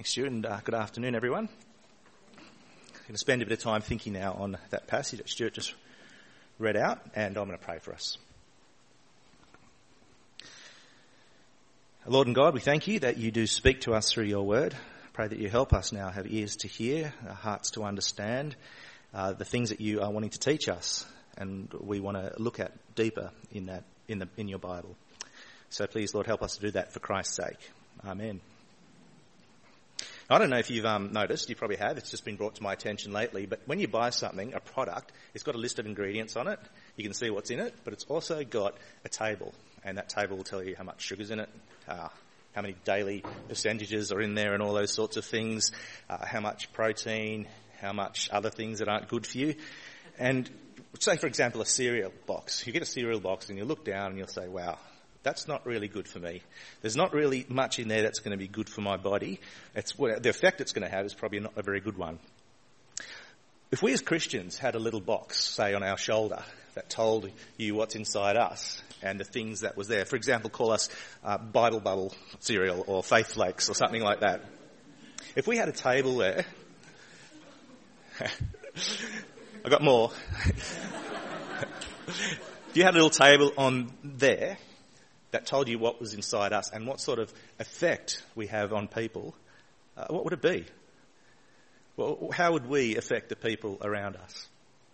Thanks, Stuart, and good afternoon, everyone. I'm going to spend a bit of time thinking now on that passage that Stuart just read out, and I'm going to pray for us. Lord and God, we thank you that you do speak to us through your word. I pray that you help us now have ears to hear, hearts to understand the things that you are wanting to teach us, and we want to look at deeper in your Bible. So please, Lord, help us to do that for Christ's sake. Amen. I don't know if you've noticed, you probably have, it's just been brought to my attention lately, but when you buy something, a product, it's got a list of ingredients on it. You can see what's in it, but it's also got a table, and that table will tell you how much sugar's in it, how many daily percentages are in there and all those sorts of things, how much protein, how much other things that aren't good for you. And say, for example, a cereal box. You get a cereal box and you look down and you'll say, wow, that's not really good for me. There's not really much in there that's going to be good for my body. The effect it's going to have is probably not a very good one. If we as Christians had a little box, say, on our shoulder that told you what's inside us and the things that was there, for example, call us Bible Bubble cereal or Faith Flakes or something like that. If we had a table there, I got more. If you had a little table on there that told you what was inside us and what sort of effect we have on people, what would it be? Well, how would we affect the people around us?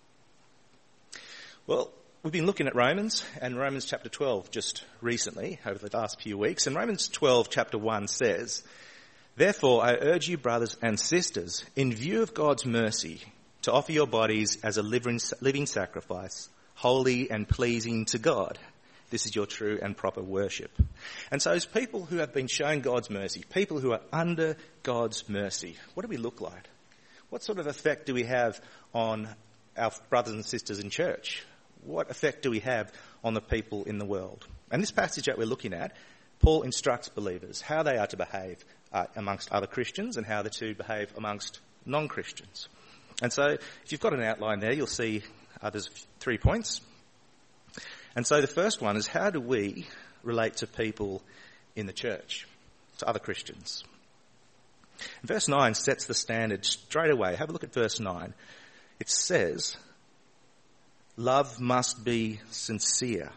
Well, we've been looking at Romans and Romans chapter 12 just recently, over the last few weeks. And Romans 12 chapter 1 says, "Therefore I urge you, brothers and sisters, in view of God's mercy, to offer your bodies as a living sacrifice, holy and pleasing to God. This is your true and proper worship." And so as people who have been shown God's mercy, people who are under God's mercy, what do we look like? What sort of effect do we have on our brothers and sisters in church? What effect do we have on the people in the world? And this passage that we're looking at, Paul instructs believers how they are to behave amongst other Christians and how they're to behave amongst non-Christians. And so if you've got an outline there, you'll see there's 3 points. And so the first one is, how do we relate to people in the church, to other Christians? Verse 9 sets the standard straight away. Have a look at verse 9. It says, love must be sincere.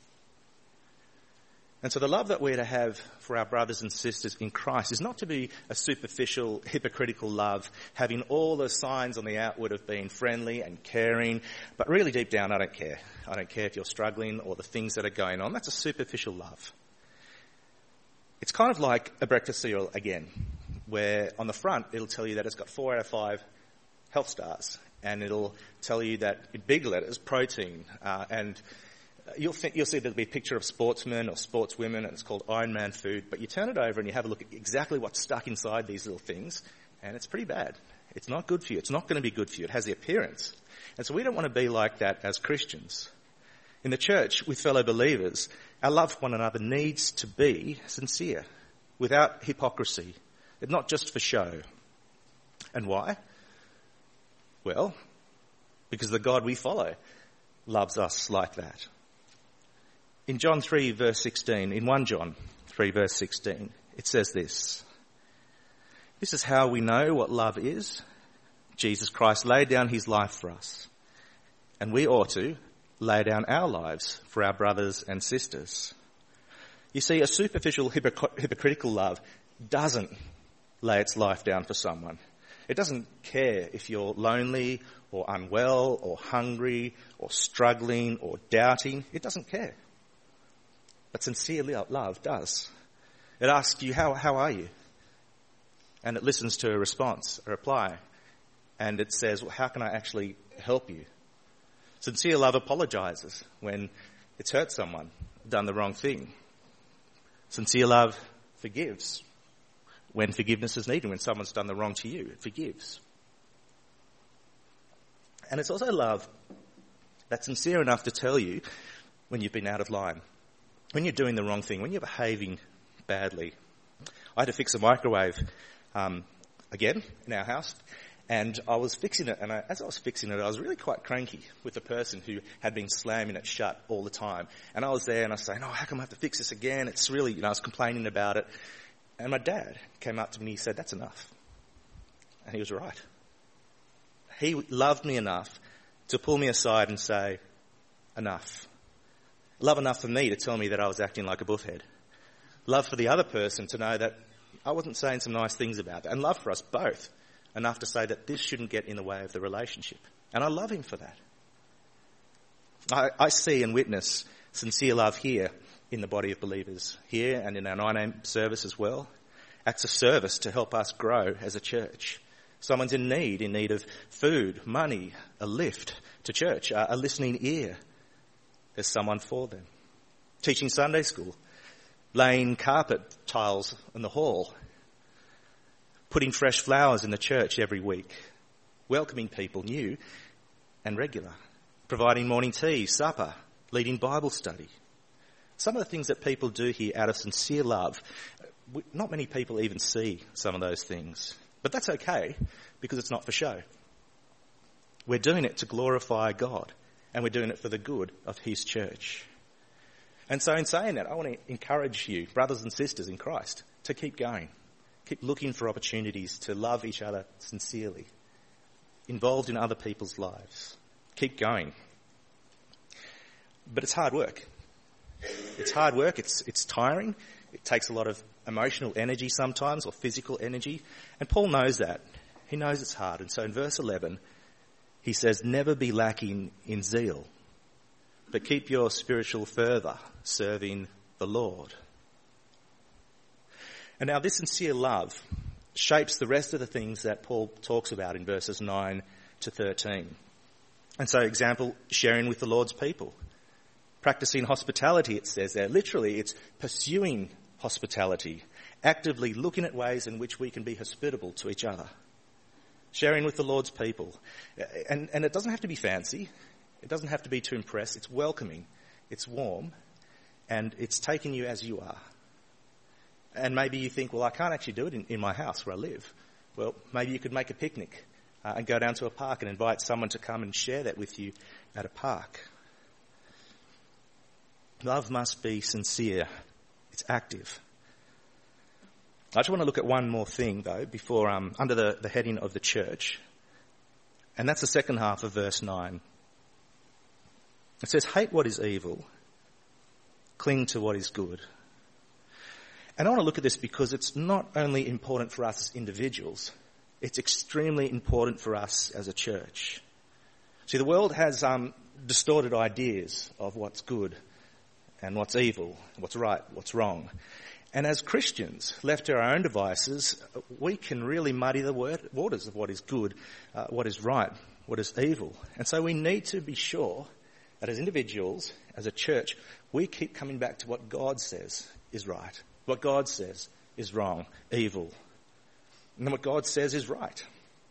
And so the love that we're to have for our brothers and sisters in Christ is not to be a superficial, hypocritical love, having all the signs on the outward of being friendly and caring, but really deep down, I don't care. I don't care if you're struggling or the things that are going on. That's a superficial love. It's kind of like a breakfast cereal again, where on the front it'll tell you that it's got 4 out of 5 health stars, and it'll tell you that in big letters, protein, and you'll see there'll be a picture of sportsmen or sportswomen, and it's called Ironman food, but you turn it over and you have a look at exactly what's stuck inside these little things, and it's pretty bad. It's not good for you. It's not going to be good for you. It has the appearance. And so we don't want to be like that as Christians. In the church, with fellow believers, our love for one another needs to be sincere, without hypocrisy. It's not just for show. And why? Well, because the God we follow loves us like that. In John 3 verse 16, in 1 John 3 verse 16, it says this: "This is how we know what love is. Jesus Christ laid down his life for us, and we ought to lay down our lives for our brothers and sisters." You see, a superficial hypocritical love doesn't lay its life down for someone. It doesn't care if you're lonely or unwell or hungry or struggling or doubting. It doesn't care. But sincere love does. It asks you, how are you? And it listens to a response, a reply. And it says, well, how can I actually help you? Sincere love apologizes when it's hurt someone, done the wrong thing. Sincere love forgives when forgiveness is needed, when someone's done the wrong to you. It forgives. And it's also love that's sincere enough to tell you when you've been out of line, when you're doing the wrong thing, when you're behaving badly. I had to fix a microwave again in our house, and I was fixing it, and as I was fixing it, I was really quite cranky with the person who had been slamming it shut all the time. And I was there, and I was saying, oh, how come I have to fix this again? It's really, I was complaining about it. And my dad came up to me and he said, "That's enough." And he was right. He loved me enough to pull me aside and say, "Enough." Love enough for me to tell me that I was acting like a buffhead. Love for the other person to know that I wasn't saying some nice things about it. And love for us both enough to say that this shouldn't get in the way of the relationship. And I love him for that. I see and witness sincere love here in the body of believers, here and in our 9 a.m. service as well. Acts of service to help us grow as a church. Someone's in need of food, money, a lift to church, a listening ear. There's someone for them. Teaching Sunday school, laying carpet tiles in the hall, putting fresh flowers in the church every week, welcoming people new and regular, providing morning tea, supper, leading Bible study. Some of the things that people do here out of sincere love, not many people even see some of those things. But that's okay, because it's not for show. We're doing it to glorify God, and we're doing it for the good of his church. And so in saying that, I want to encourage you, brothers and sisters in Christ, to keep going. Keep looking for opportunities to love each other sincerely, involved in other people's lives. Keep going. But it's hard work. It's hard work, it's tiring, it takes a lot of emotional energy sometimes, or physical energy, and Paul knows that. He knows it's hard, and so in verse 11, he says, "Never be lacking in zeal, but keep your spiritual fervour serving the Lord." And now this sincere love shapes the rest of the things that Paul talks about in verses 9 to 13. And so, example, sharing with the Lord's people. Practicing hospitality, it says there. Literally, it's pursuing hospitality, actively looking at ways in which we can be hospitable to each other. Sharing with the Lord's people. And it doesn't have to be fancy. It doesn't have to be to impress. It's welcoming. It's warm. And it's taking you as you are. And maybe you think, well, I can't actually do it in my house where I live. Well, maybe you could make a picnic and go down to a park and invite someone to come and share that with you at a park. Love must be sincere. It's active. I just want to look at one more thing, though, before under the heading of the church. And that's the second half of verse 9. It says, "Hate what is evil, cling to what is good." And I want to look at this because it's not only important for us as individuals, it's extremely important for us as a church. See, the world has distorted ideas of what's good and what's evil, what's right, what's wrong. And as Christians, left to our own devices, we can really muddy the waters of what is good, what is right, what is evil. And so we need to be sure that as individuals, as a church, we keep coming back to what God says is right, what God says is wrong, evil, and then what God says is right.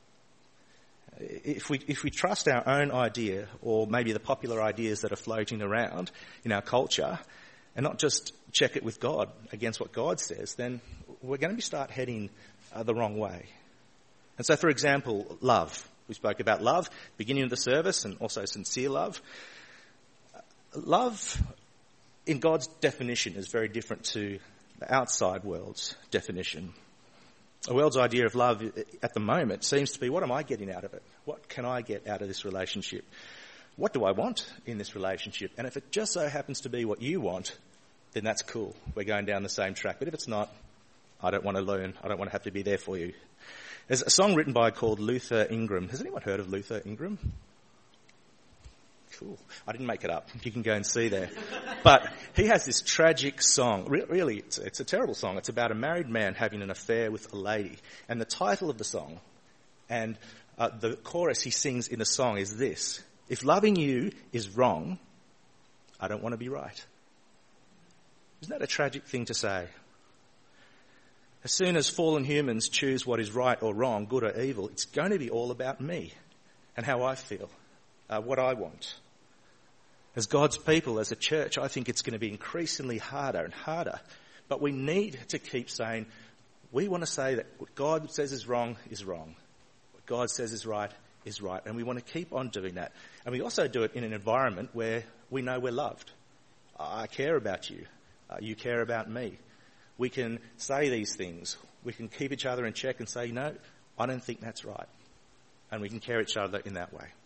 If we trust our own idea, or maybe the popular ideas that are floating around in our culture, and not just check it with God against what God says, then we're going to start heading the wrong way. And so, for example, love. We spoke about love, beginning of the service, and also sincere love. Love, in God's definition, is very different to the outside world's definition. The world's idea of love at the moment seems to be, what am I getting out of it? What can I get out of this relationship? What do I want in this relationship? And if it just so happens to be what you want, then that's cool. We're going down the same track. But if it's not, I don't want to learn. I don't want to have to be there for you. There's a song written by called Luther Ingram. Has anyone heard of Luther Ingram? Cool. I didn't make it up. You can go and see there. But he has this tragic song. Really, it's a terrible song. It's about a married man having an affair with a lady. And the title of the song and the chorus he sings in the song is this: "If loving you is wrong, I don't want to be right." Isn't that a tragic thing to say? As soon as fallen humans choose what is right or wrong, good or evil, it's going to be all about me and how I feel, what I want. As God's people, as a church, I think it's going to be increasingly harder and harder. But we need to keep saying, we want to say that what God says is wrong is wrong. What God says is right is right. And we want to keep on doing that. And we also do it in an environment where we know we're loved. I care about you. You care about me. We can say these things. We can keep each other in check and say, no, I don't think that's right. And we can care each other in that way.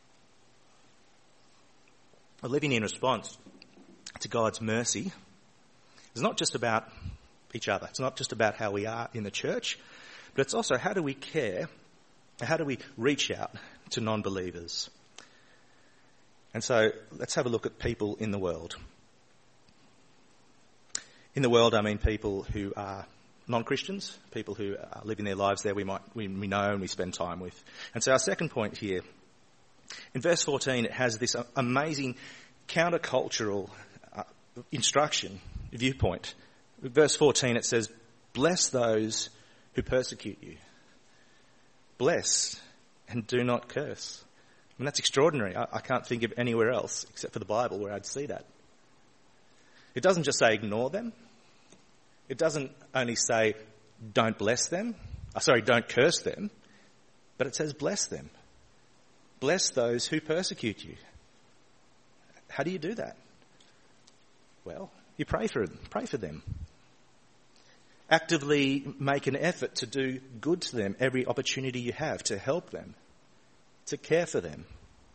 Living in response to God's mercy is not just about each other. It's not just about how we are in the church, but it's also how do we care, how do we reach out to non-believers. And so let's have a look at people in the world. In the world, I mean people who are non-Christians, people who are living their lives there we know and we spend time with. And so our second point here, in verse 14, it has this amazing countercultural instruction, viewpoint. In verse 14 it says, bless those who persecute you. Bless and do not curse. I mean, that's extraordinary. I can't think of anywhere else except for the Bible where I'd see that. It doesn't just say ignore them. It doesn't only say don't bless them. Don't curse them. But it says bless them. Bless those who persecute you. How do you do that? Well, you pray for them. Pray for them. Actively make an effort to do good to them every opportunity you have, to help them, to care for them.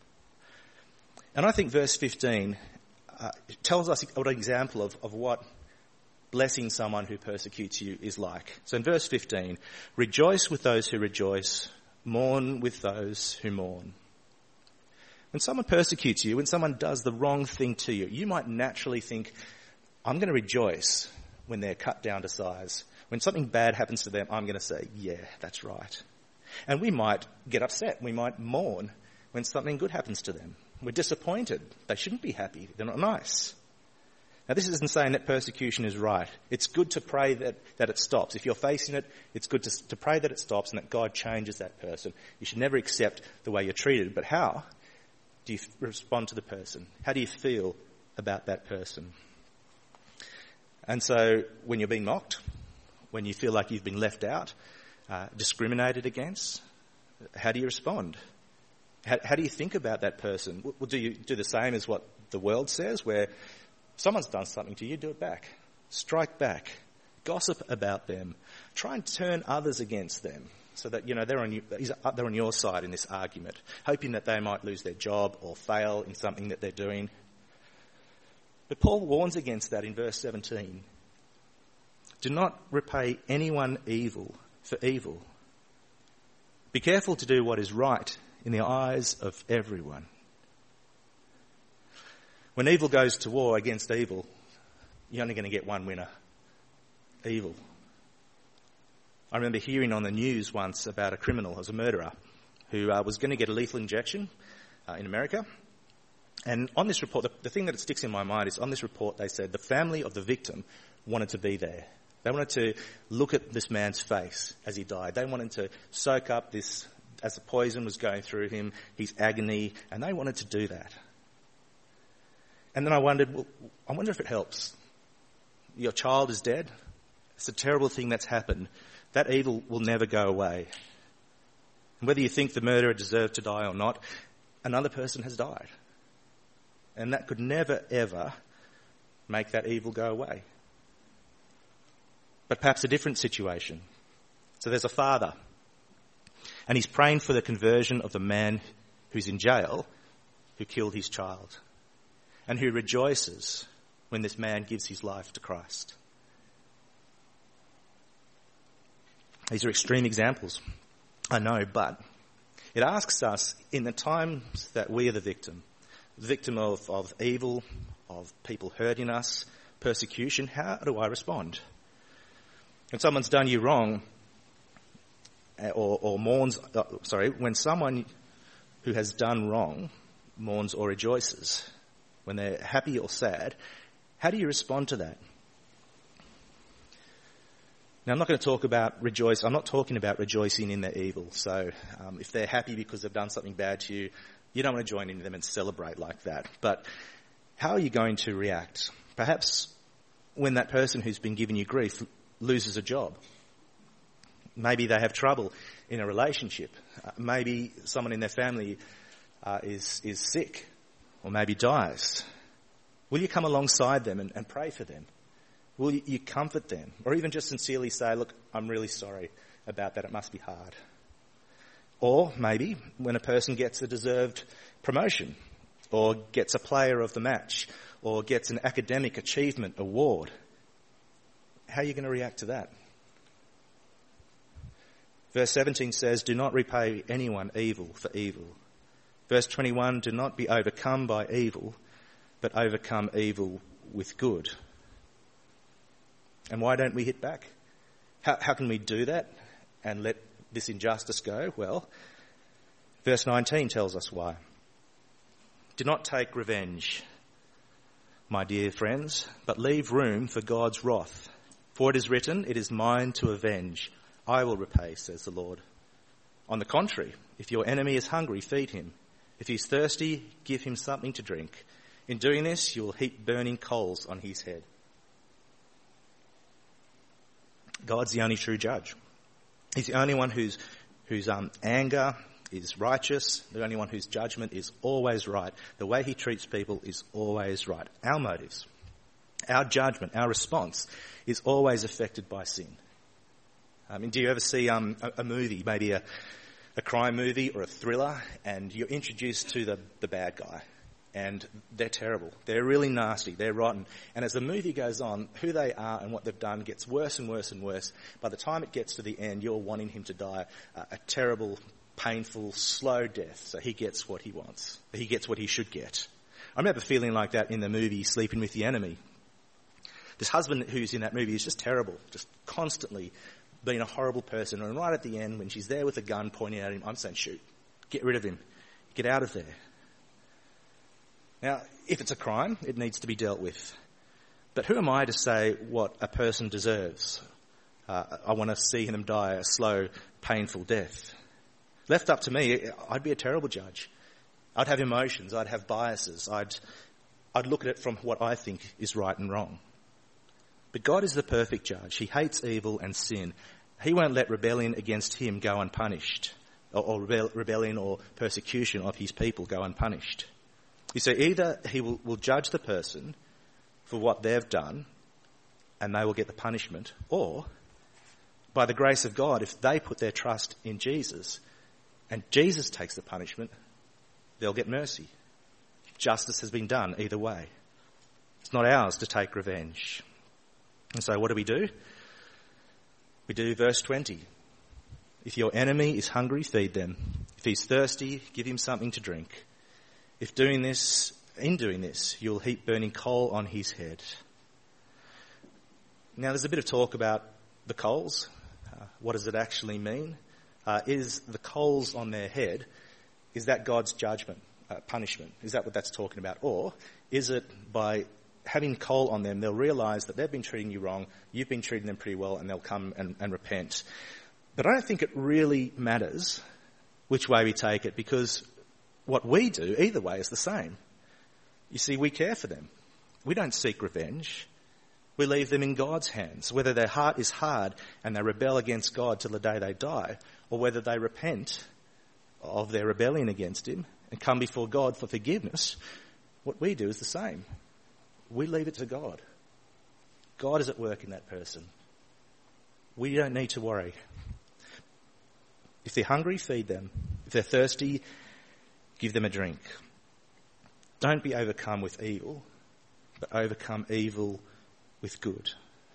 And I think verse 15 tells us an example of what blessing someone who persecutes you is like. So in verse 15, rejoice with those who rejoice, mourn with those who mourn. When someone persecutes you, when someone does the wrong thing to you, you might naturally think, I'm going to rejoice when they're cut down to size. When something bad happens to them, I'm going to say, yeah, that's right. And we might get upset. We might mourn when something good happens to them. We're disappointed. They shouldn't be happy. They're not nice. Now, this isn't saying that persecution is right. It's good to pray that it stops. If you're facing it, it's good to pray that it stops and that God changes that person. You should never accept the way you're treated. But how do you respond to the person? How do you feel about that person? And so when you're being mocked, when you feel like you've been left out, discriminated against, how do you respond? How do you think about that person? Well, do you do the same as what the world says, where if someone's done something to you, do it back. Strike back. Gossip about them. Try and turn others against them so that, they're on your side in this argument, hoping that they might lose their job or fail in something that they're doing. But Paul warns against that in verse 17. Do not repay anyone evil for evil. Be careful to do what is right in the eyes of everyone. When evil goes to war against evil, you're only going to get one winner. Evil. I remember hearing on the news once about a criminal, as a murderer, who was going to get a lethal injection in America. And on this report, the thing that sticks in my mind is on this report they said the family of the victim wanted to be there. They wanted to look at this man's face as he died. They wanted to soak up this, as the poison was going through him, his agony, and they wanted to do that. And then I wondered, I wonder if it helps. Your child is dead. It's a terrible thing that's happened. That evil will never go away. And whether you think the murderer deserved to die or not, another person has died. And that could never, ever make that evil go away. But perhaps a different situation. So there's a father, and he's praying for the conversion of the man who's in jail who killed his child, and who rejoices when this man gives his life to Christ. These are extreme examples, I know, but it asks us, in the times that we are the victim of evil, of people hurting us, persecution, how do I respond? When someone's done you wrong, or mourns, when someone who has done wrong mourns or rejoices, when they're happy or sad, how do you respond to that? Now, I'm not going to talk about rejoice. I'm not talking about rejoicing in their evil. So if they're happy because they've done something bad to you, you don't want to join in with them and celebrate like that. But how are you going to react? Perhaps when that person who's been giving you grief loses a job. Maybe they have trouble in a relationship. Maybe someone in their family is sick, or maybe dies. Will you come alongside them and pray for them? Will you comfort them? Or even just sincerely say, look, I'm really sorry about that. It must be hard. Or maybe when a person gets a deserved promotion, or gets a player of the match, or gets an academic achievement award, how are you going to react to that? Verse 17 says, do not repay anyone evil for evil. Verse 21, do not be overcome by evil, but overcome evil with good. And why don't we hit back? How can we do that and let this injustice go? Well, verse 19 tells us why. Do not take revenge, my dear friends, but leave room for God's wrath. For it is written, it is mine to avenge. I will repay, says the Lord. On the contrary, if your enemy is hungry, feed him. If he's thirsty, give him something to drink. In doing this, you will heap burning coals on his head. God's the only true judge. He's the only one whose anger is righteous, the only one whose judgment is always right. The way he treats people is always right. Our motives, our judgment, our response is always affected by sin. Do you ever see a movie, maybe a crime movie or a thriller, and you're introduced to the bad guy, and they're terrible, they're really nasty, they're rotten, and as the movie goes on, who they are and what they've done gets worse and worse and worse. By the time it gets to the end, you're wanting him to die a terrible, painful, slow death, so he gets what he wants, he gets what he should get. I remember feeling like that in the movie Sleeping with the Enemy. This husband who's in that movie is just terrible, just constantly being a horrible person, and right at the end, when she's there with a gun pointing at him, I'm saying, shoot, get rid of him, get out of there. Now, if it's a crime, it needs to be dealt with. But who am I to say what a person deserves? I want to see them die a slow, painful death. Left up to me, I'd be a terrible judge. I'd have emotions, I'd have biases, I'd look at it from what I think is right and wrong. But God is the perfect judge. He hates evil and sin. He won't let rebellion against him go unpunished, or rebellion or persecution of his people go unpunished. You see, either he will judge the person for what they've done and they will get the punishment, or by the grace of God, if they put their trust in Jesus and Jesus takes the punishment, they'll get mercy. Justice has been done either way. It's not ours to take revenge. And so what do? We do verse 20. If your enemy is hungry, feed them. If he's thirsty, give him something to drink. In doing this, you'll heap burning coal on his head. Now there's a bit of talk about the coals. What does it actually mean? Is the coals on their head, is that God's judgment, punishment? Is that what that's talking about? Or is it by having coal on them, they'll realise that they've been treating you wrong, you've been treating them pretty well, and they'll come and repent. But I don't think it really matters which way we take it, because what we do, either way, is the same. You see, we care for them. We don't seek revenge. We leave them in God's hands, whether their heart is hard and they rebel against God till the day they die, or whether they repent of their rebellion against him and come before God for forgiveness. What we do is the same. We leave it to God. God is at work in that person. We don't need to worry. If they're hungry, feed them. If they're thirsty, give them a drink. Don't be overcome with evil, but overcome evil with good.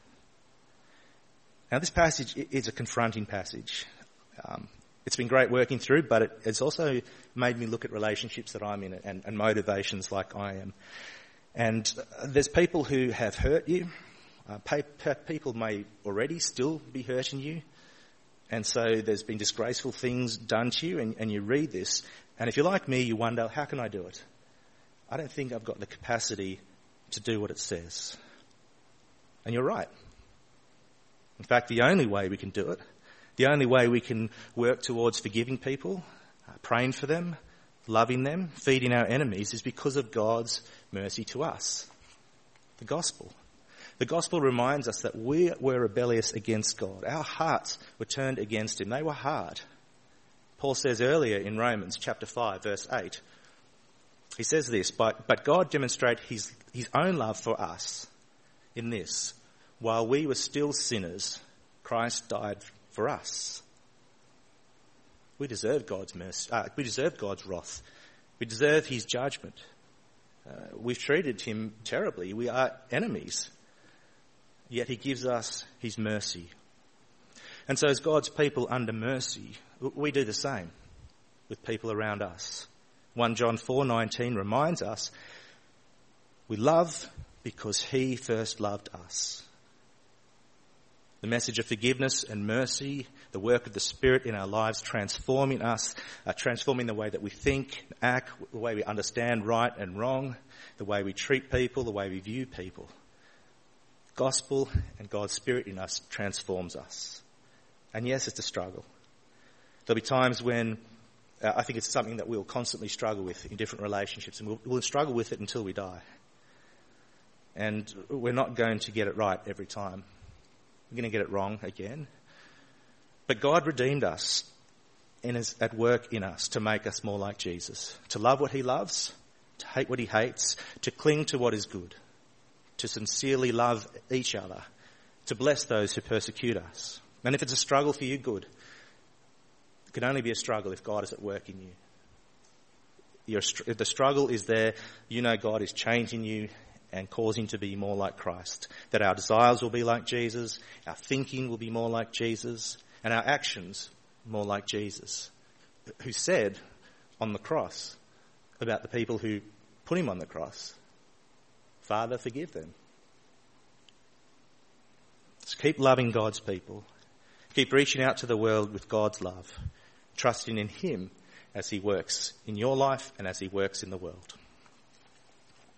Now this passage is a confronting passage. It's been great working through, but it's also made me look at relationships that I'm in and motivations like I am. And there's people who have hurt you. People may already still be hurting you. And so there's been disgraceful things done to you, and you read this. And if you're like me, you wonder, how can I do it? I don't think I've got the capacity to do what it says. And you're right. In fact, the only way we can do it, the only way we can work towards forgiving people, praying for them, loving them, feeding our enemies, is because of God's mercy to us. The gospel. The gospel reminds us that we were rebellious against God. Our hearts were turned against him. They were hard. Paul says earlier in Romans chapter 5, verse 8, he says this, but God demonstrated his own love for us in this: while we were still sinners, Christ died for us. We deserve God's mercy. We deserve God's wrath. We deserve his judgment. We've treated him terribly. We are enemies. Yet he gives us his mercy. And so as God's people under mercy, we do the same with people around us. 1 John 4:19 reminds us, we love because he first loved us. The message of forgiveness and mercy, the work of the Spirit in our lives, transforming us, transforming the way that we think, act, the way we understand right and wrong, the way we treat people, the way we view people. Gospel and God's Spirit in us transforms us. And yes, it's a struggle. There'll be times when I think it's something that we'll constantly struggle with in different relationships, and we'll struggle with it until we die. And we're not going to get it right every time. We're going to get it wrong again. But God redeemed us and is at work in us to make us more like Jesus, to love what he loves, to hate what he hates, to cling to what is good, to sincerely love each other, to bless those who persecute us. And if it's a struggle for you, good. It can only be a struggle if God is at work in you. If the struggle is there, you know God is changing you and causing to be more like Christ. That our desires will be like Jesus, our thinking will be more like Jesus, and our actions more like Jesus, who said on the cross about the people who put him on the cross, Father, forgive them. So keep loving God's people. Keep reaching out to the world with God's love, trusting in him as he works in your life and as he works in the world.